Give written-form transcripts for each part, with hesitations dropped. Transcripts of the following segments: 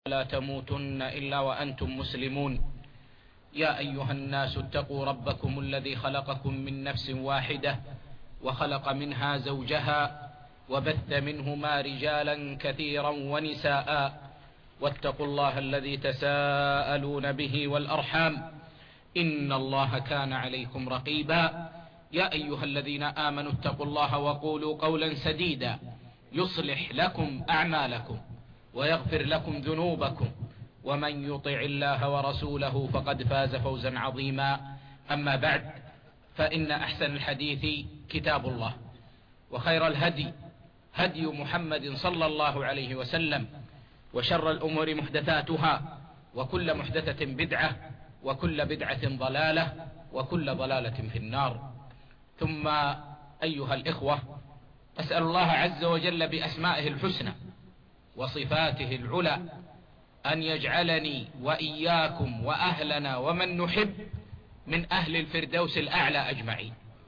لا تموتن إلا وأنتم مسلمون. يا أيها الناس اتقوا ربكم الذي خلقكم من نفس واحدة وخلق منها زوجها وبث منهما رجالا كثيرا ونساء، واتقوا الله الذي تساءلون به والأرحام إن الله كان عليكم رقيبا. يا أيها الذين آمنوا اتقوا الله وقولوا قولا سديدا يصلح لكم أعمالكم ويغفر لكم ذنوبكم، ومن يطع الله ورسوله فقد فاز فوزا عظيما. أما بعد، فإن أحسن الحديث كتاب الله، وخير الهدي هدي محمد صلى الله عليه وسلم، وشر الأمور محدثاتها، وكل محدثة بدعة، وكل بدعة ضلالة، وكل ضلالة في النار. ثم أيها الإخوة، أسأل الله عز وجل بأسمائه الحسنى وصفاته العلى أن يجعلني وإياكم وأهلنا ومن نحب من أهل الفردوس الأعلى أجمعين.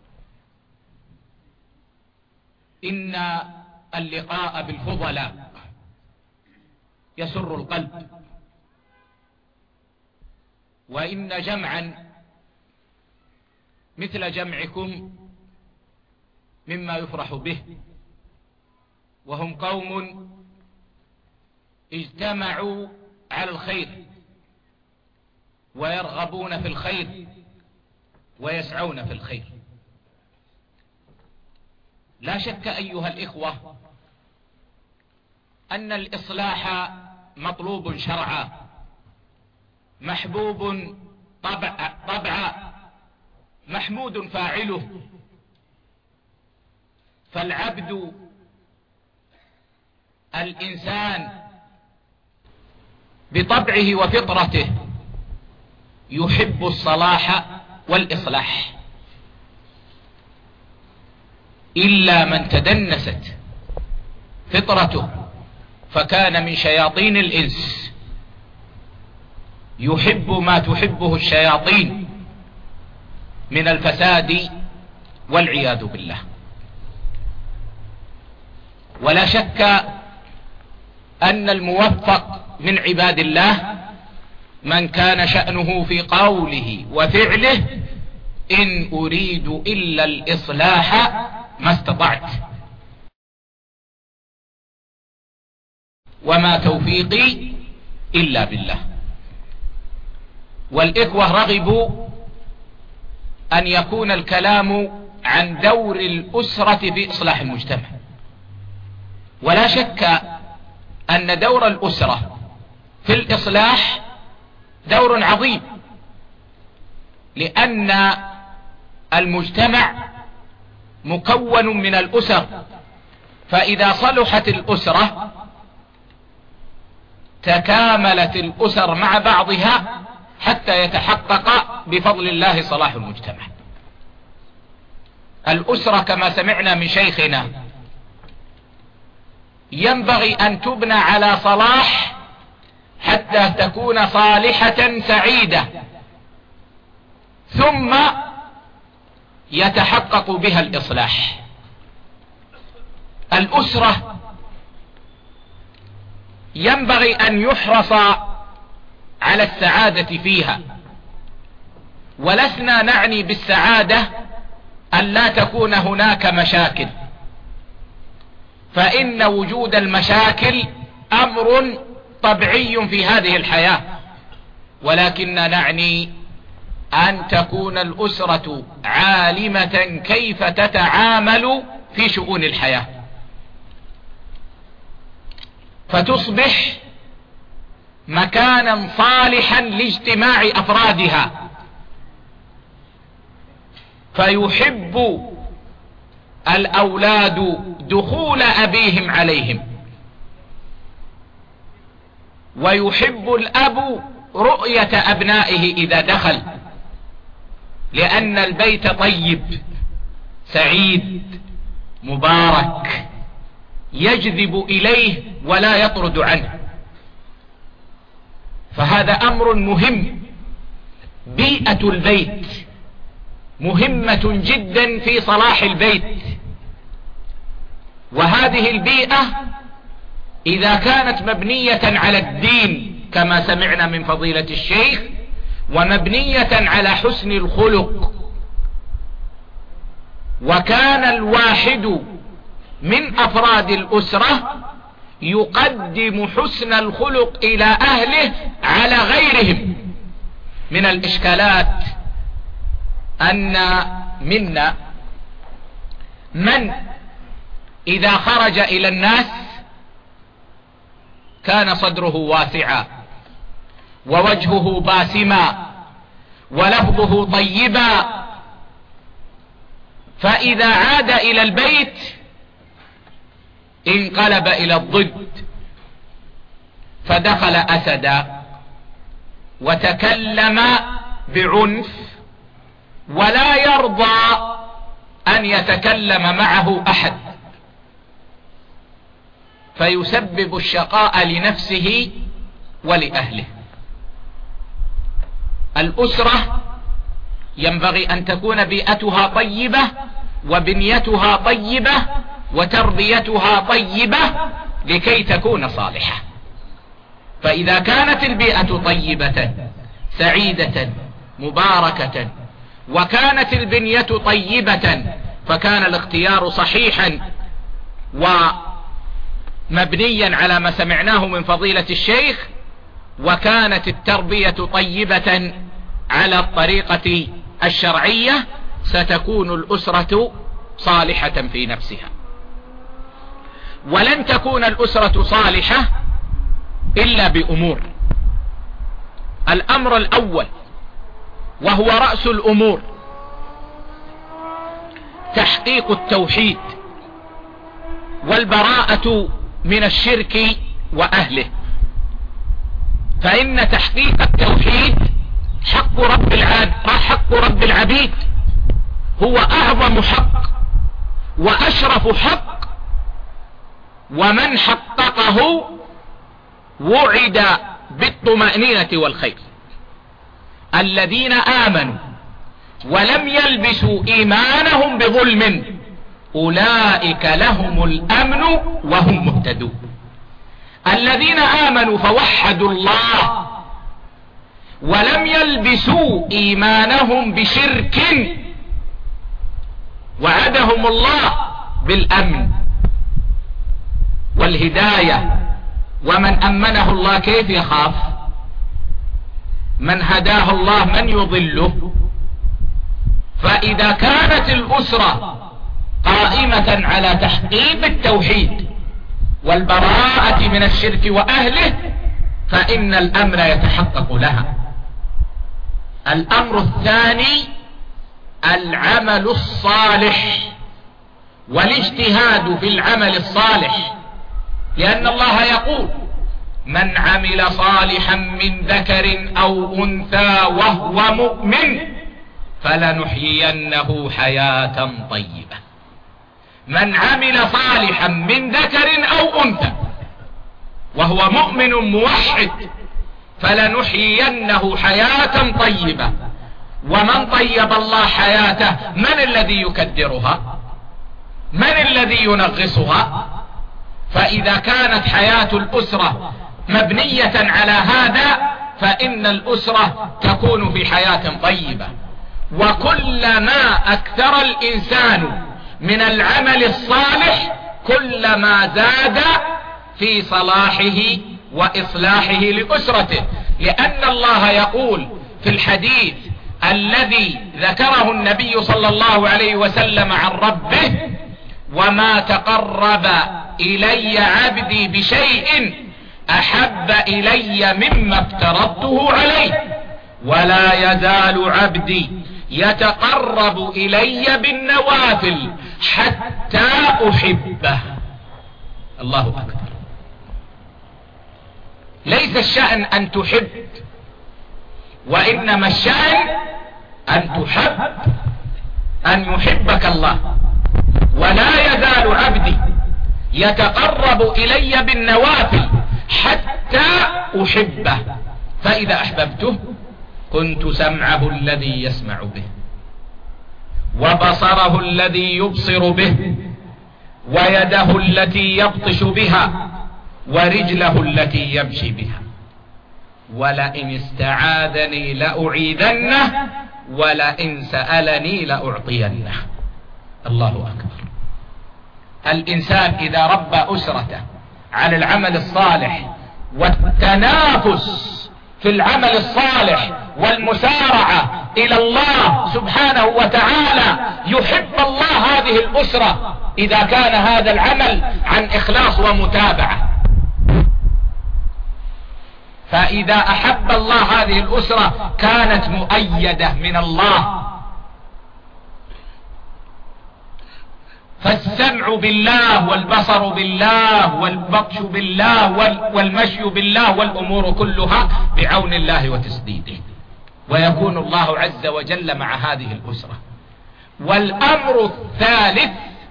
إن اللقاء بالفضلاء يسر القلب، وإن جمعا مثل جمعكم مما يفرح به، وهم قوم اجتمعوا على الخير ويرغبون في الخير ويسعون في الخير. لا شك أيها الإخوة أن الإصلاح مطلوب شرعا، محبوب طبعا، محمود فاعله. فالعبد الإنسان بطبعه وفطرته يحب الصلاح والإصلاح، إلا من تدنست فطرته فكان من شياطين الإنس، يحب ما تحبه الشياطين من الفساد والعياذ بالله. ولا شك أن الموفق من عباد الله من كان شأنه في قوله وفعله إن أريد إلا الإصلاح ما استطعت، وما توفيقي إلا بالله. والإخوة رغبوا أن يكون الكلام عن دور الأسرة في إصلاح المجتمع. ولا شك أن دور الأسرة في الإصلاح دور عظيم، لأن المجتمع مكون من الأسر، فإذا صلحت الأسرة تكاملت الأسر مع بعضها حتى يتحقق بفضل الله صلاح المجتمع. الأسرة كما سمعنا من شيخنا ينبغي أن تبنى على صلاح حتى تكون صالحة سعيدة، ثم يتحقق بها الإصلاح. الأسرة ينبغي أن يحرص على السعادة فيها، ولسنا نعني بالسعادة أن لا تكون هناك مشاكل، فإن وجود المشاكل أمر طبيعي في هذه الحياة، ولكننا نعني أن تكون الأسرة عالمة كيف تتعامل في شؤون الحياة، فتصبح مكانا صالحا لاجتماع أفرادها، فيحب الأولاد دخول أبيهم عليهم، ويحب الأب رؤية أبنائه إذا دخل، لأن البيت طيب سعيد مبارك يجذب إليه ولا يطرد عنه. فهذا أمر مهم. بيئة البيت مهمة جدا في صلاح البيت، وهذه البيئة إذا كانت مبنية على الدين كما سمعنا من فضيلة الشيخ، ومبنية على حسن الخلق، وكان الواحد من أفراد الأسرة يقدم حسن الخلق إلى أهله على غيرهم. من الإشكالات أن منا من إذا خرج إلى الناس كان صدره واسعا ووجهه باسما ولفظه طيبا، فإذا عاد إلى البيت انقلب إلى الضد، فدخل أسدا وتكلم بعنف ولا يرضى أن يتكلم معه أحد، فيسبب الشقاء لنفسه ولأهله. الأسرة ينبغي أن تكون بيئتها طيبة وبنيتها طيبة وتربيتها طيبة لكي تكون صالحة. فإذا كانت البيئة طيبة سعيدة مباركة وكانت البنية طيبة فكان الاختيار صحيحا ومبنيا على ما سمعناه من فضيلة الشيخ، وكانت التربية طيبة على الطريقة الشرعية، ستكون الأسرة صالحة في نفسها. ولن تكون الأسرة صالحة إلا بأمور. الأمر الأول وهو رأس الأمور تحقيق التوحيد والبراءة من الشرك وأهله، فإن تحقيق التوحيد حق رب العبيد، هو أعظم حق وأشرف حق، ومن حققه وعد بالطمأنينة والخير. الذين آمنوا ولم يلبسوا إيمانهم بظلم أولئك لهم الأمن وهم مهتدون. الذين آمنوا فوحدوا الله ولم يلبسوا إيمانهم بشرك وعدهم الله بالأمن والهداية. ومن أمنه الله كيف يخاف؟ من هداه الله من يضله؟ فإذا كانت الأسرة قائمة على تحقيق التوحيد والبراءة من الشرك وأهله فإن الأمر يتحقق لها. الأمر الثاني العمل الصالح والاجتهاد في العمل الصالح، لأن الله يقول من عمل صالحا من ذكر أو أنثى وهو مؤمن فلنحيينه حياة طيبة. من عمل صالحا من ذكر أو أنثى وهو مؤمن موحد فلنحيينه حياة طيبة. ومن طيب الله حياته من الذي يكدرها؟ من الذي ينغصها؟ فإذا كانت حياة الأسرة مبنية على هذا فإن الأسرة تكون في حياة طيبة. وكلما أكثر الإنسان من العمل الصالح كلما زاد في صلاحه وإصلاحه لأسرته، لأن الله يقول في الحديث الذي ذكره النبي صلى الله عليه وسلم عن ربه: وما تقرب إلي عبدي بشيء أحب إلي مما افترضته عليه، ولا يزال عبدي يتقرب إلي بالنوافل حتى أحبه. الله أكبر. ليس الشأن أن تحب، وإنما الشأن أن تحب، أن يحبك الله. ولا يزال عبدي يتقرب إلي بالنوافل حتى أحبه، فإذا أحببته كنت سمعه الذي يسمع به وبصره الذي يبصر به ويده التي يبطش بها ورجله التي يمشي بها، ولئن استعاذني لأعيذنه ولئن سألني لأعطينه. الله أكبر. الإنسان إذا ربى أسرته على العمل الصالح والتنافس في العمل الصالح والمسارعة إلى الله سبحانه وتعالى، يحب الله هذه الأسرة إذا كان هذا العمل عن إخلاص ومتابعة. فإذا أحب الله هذه الأسرة كانت مؤيدة من الله. فالسمع بالله والبصر بالله والبطش بالله والمشي بالله والأمور كلها بعون الله وتسديده، ويكون الله عز وجل مع هذه الأسرة. والأمر الثالث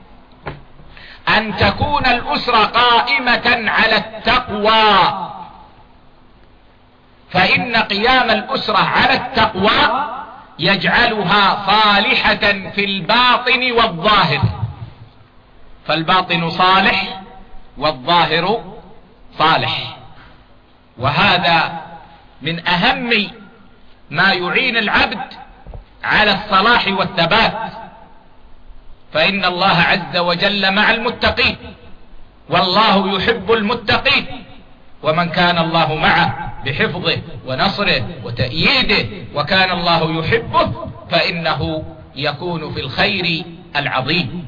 أن تكون الأسرة قائمة على التقوى، فإن قيام الأسرة على التقوى يجعلها صالحة في الباطن والظاهر، فالباطن صالح والظاهر صالح. وهذا من أهم ما يعين العبد على الصلاح والثبات، فإن الله عز وجل مع المتقين، والله يحب المتقين، ومن كان الله معه بحفظه ونصره وتأييده وكان الله يحبه فإنه يكون في الخير العظيم.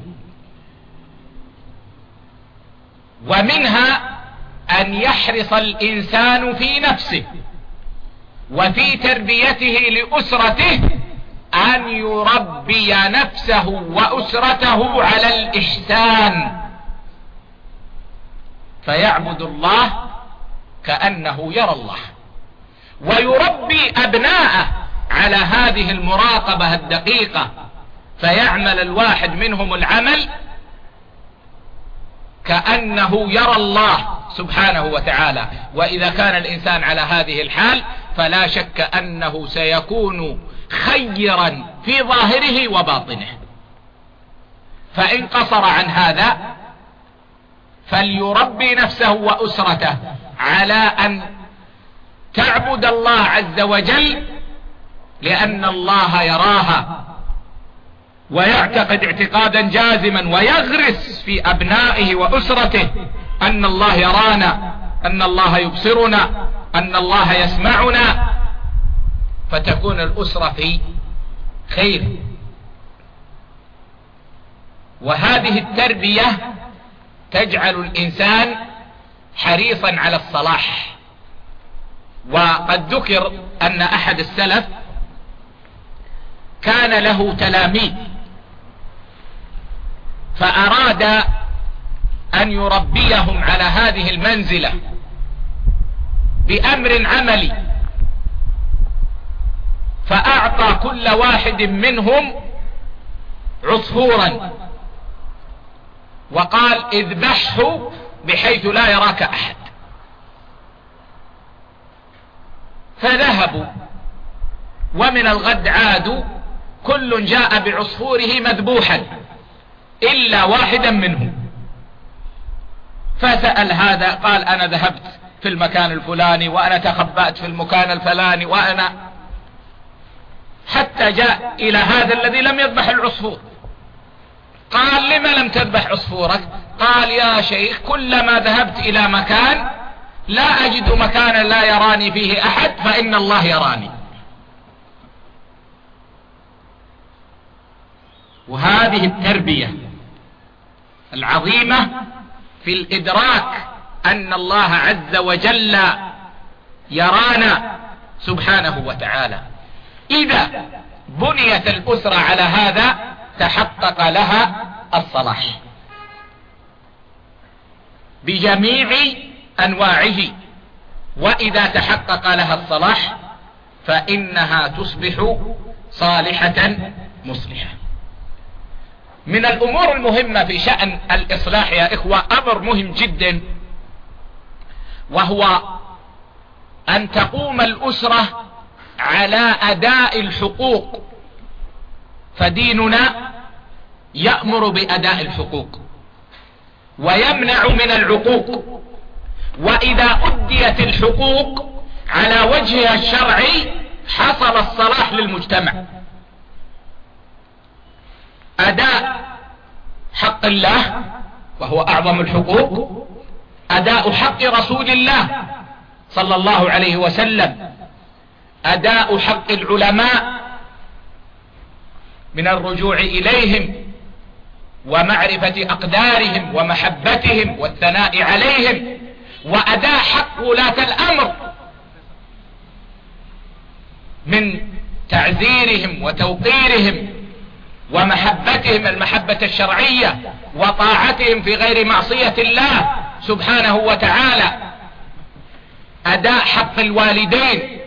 ومنها أن يحرص الإنسان في نفسه وفي تربيته لأسرته أن يربي نفسه وأسرته على الإحسان، فيعبد الله كأنه يرى الله، ويربي أبناءه على هذه المراقبة الدقيقة، فيعمل الواحد منهم العمل كأنه يرى الله سبحانه وتعالى. وإذا كان الإنسان على هذه الحال فلا شك أنه سيكون خيرا في ظاهره وباطنه. فإن قصر عن هذا فليربي نفسه وأسرته على أن تعبد الله عز وجل، لأن الله يراها، ويعتقد اعتقادا جازما ويغرس في أبنائه وأسرته أن الله يرانا، أن الله يبصرنا، أن الله يسمعنا، فتكون الأسرة في خير. وهذه التربية تجعل الإنسان حريصا على الصلاح. وقد ذكر أن أحد السلف كان له تلاميذ، فأراد أن يربيهم على هذه المنزلة بأمر عملي، فأعطى كل واحد منهم عصفورا وقال اذبحه بحيث لا يراك أحد. فذهبوا، ومن الغد عادوا، كل جاء بعصفوره مذبوحا إلا واحدا منهم. فسأل هذا قال أنا ذهبت في المكان الفلاني، وأنا تخبأت في المكان الفلاني، وأنا، حتى جاء إلى هذا الذي لم يذبح العصفور. قال لما لم تذبح عصفورك؟ قال يا شيخ كلما ذهبت إلى مكان لا أجد مكانا لا يراني فيه أحد فإن الله يراني. وهذه التربية العظيمة في الإدراك أن الله عز وجل يرانا سبحانه وتعالى. إذا بنيت الأسرة على هذا تحقق لها الصلاح بجميع أنواعه، وإذا تحقق لها الصلاح فإنها تصبح صالحة مصلحة. من الأمور المهمة في شأن الإصلاح يا إخوة أمر مهم جدا، وهو أن تقوم الأسرة على أداء الحقوق، فديننا يأمر بأداء الحقوق ويمنع من العقوق، وإذا أديت الحقوق على وجهها الشرعي حصل الصلاح للمجتمع. أداء حق الله وهو أعظم الحقوق، أداء حق رسول الله صلى الله عليه وسلم، أداء حق العلماء من الرجوع إليهم ومعرفة أقدارهم ومحبتهم والثناء عليهم، وأداء حق ولاة الأمر من تعزيرهم وتوقيرهم ومحبتهم المحبة الشرعية وطاعتهم في غير معصية الله سبحانه وتعالى، أداء حق الوالدين،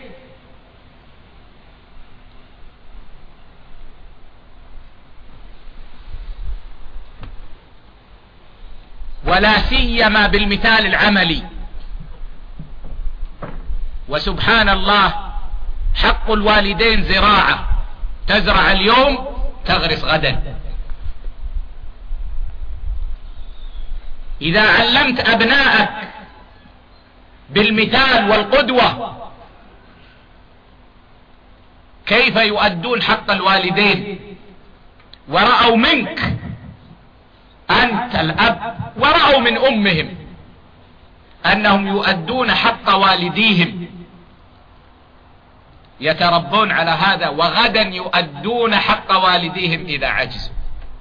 ولا سيما بالمثال العملي. وسبحان الله حق الوالدين زراعة، تزرع اليوم تغرس غدا. إذا علمت أبنائك بالمثال والقدوة كيف يؤدون حق الوالدين، ورأوا منك أنت الأب ورأوا من أمهم أنهم يؤدون حق والديهم، يتربون على هذا، وغدا يؤدون حق والديهم إذا عجزوا.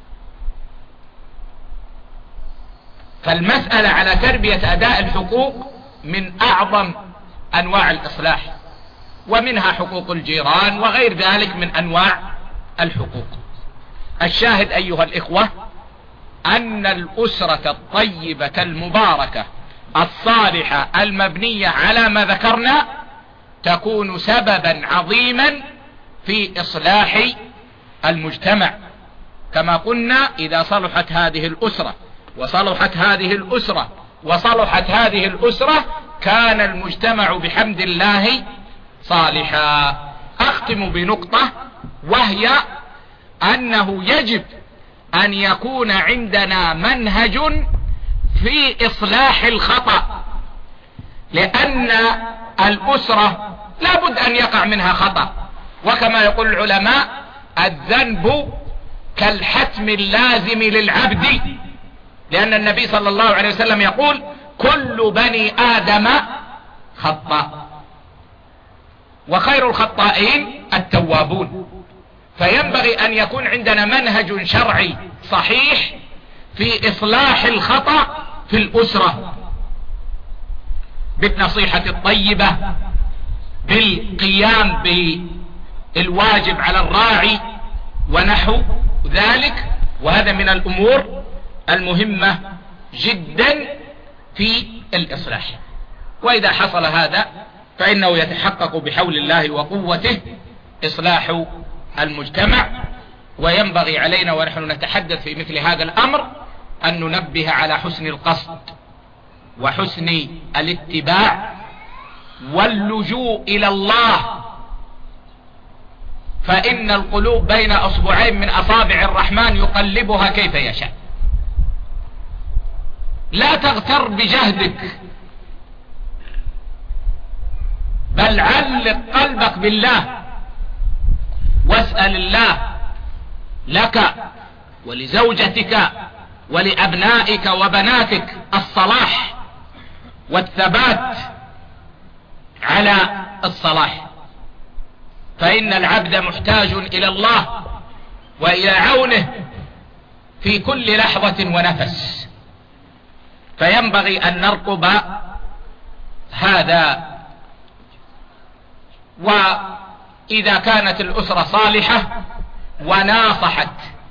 فالمسألة على تربية أداء الحقوق من أعظم أنواع الإصلاح، ومنها حقوق الجيران وغير ذلك من أنواع الحقوق. الشاهد أيها الإخوة أن الأسرة الطيبة المباركة الصالحة المبنية على ما ذكرنا تكون سببا عظيما في إصلاح المجتمع. كما قلنا إذا صلحت هذه الأسرة وصلحت هذه الأسرة وصلحت هذه الأسرة كان المجتمع بحمد الله صالحا. أختم بنقطة، وهي أنه يجب أن يكون عندنا منهج في إصلاح الخطأ، لأن الأسرة لابد أن يقع منها خطأ، وكما يقول العلماء الذنب كالحتم اللازم للعبد، لأن النبي صلى الله عليه وسلم يقول كل بني آدم خطاء وخير الخطائين التوابون. فينبغي أن يكون عندنا منهج شرعي صحيح في إصلاح الخطأ في الأسرة، بالنصيحة الطيبة، بالقيام بالواجب على الراعي ونحو ذلك. وهذا من الأمور المهمة جدا في الإصلاح. وإذا حصل هذا فإنه يتحقق بحول الله وقوته إصلاح المجتمع. وينبغي علينا ونحن نتحدث في مثل هذا الأمر أن ننبه على حسن القصد وحسن الاتباع واللجوء إلى الله، فإن القلوب بين أصبعين من أصابع الرحمن يقلبها كيف يشاء. لا تغتر بجهدك، بل علق قلبك بالله واسأل الله لك ولزوجتك ولأبنائك وبناتك الصلاح والثبات على الصلاح، فإن العبد محتاج إلى الله وإلى عونه في كل لحظة ونفس. فينبغي أن نرقب هذا. وإذا كانت الأسرة صالحة وناصحت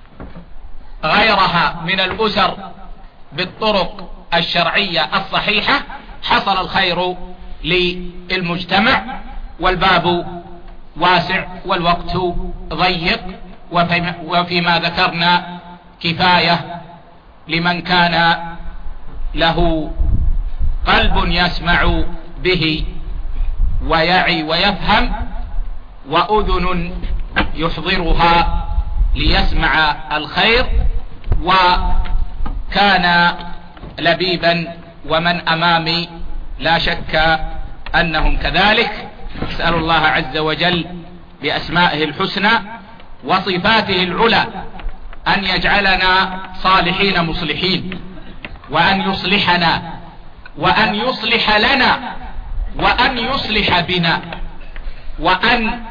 غيرها من الأسر بالطرق الشرعية الصحيحة حصل الخير للمجتمع. والباب واسع والوقت ضيق، وفيما ذكرنا كفاية لمن كان له قلب يسمع به ويعي ويفهم وأذن يحضرها ليسمع الخير، وكان لبيبا ومن أمامي لا شك أنهم كذلك. أسأل الله عز وجل بأسمائه الحسنى وصفاته العلى أن يجعلنا صالحين مصلحين، وأن يصلحنا، وأن يصلح لنا، وأن يصلح بنا، وأن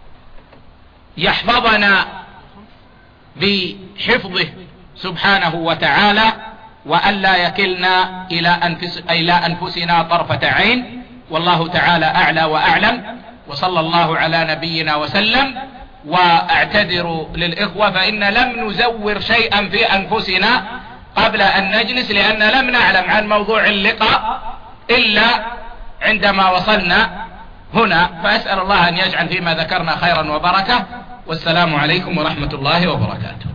يحفظنا بحفظه سبحانه وتعالى، وأن لا يكلنا إلى أنفسنا طرفة عين. والله تعالى أعلى وأعلم، وصلى الله على نبينا وسلم. واعتذر للإخوة فإن لم نزور شيئا في أنفسنا قبل أن نجلس، لأن لم نعلم عن موضوع اللقاء إلا عندما وصلنا هنا. فأسأل الله أن يجعل فيما ذكرنا خيرا وبركة، والسلام عليكم ورحمة الله وبركاته.